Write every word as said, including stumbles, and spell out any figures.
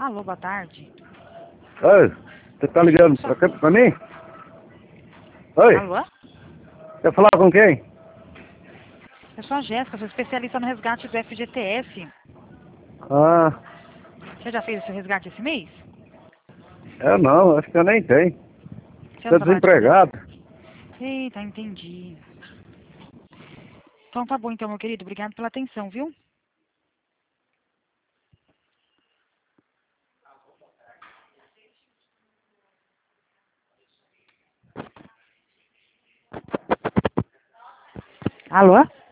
Alô, boa tarde. Oi, você tá ligando pra, cá, pra mim? Oi, Alô? quer falar com quem? Eu sou a Jéssica, sou especialista no resgate do F G T S. Ah, Você já fez esse resgate esse mês? eu não, acho que eu nem tenho. Você não Tô trabalha de cabeça? desempregado. Eita, entendi. Então tá bom então, meu querido. Obrigado pela atenção, viu? Alô?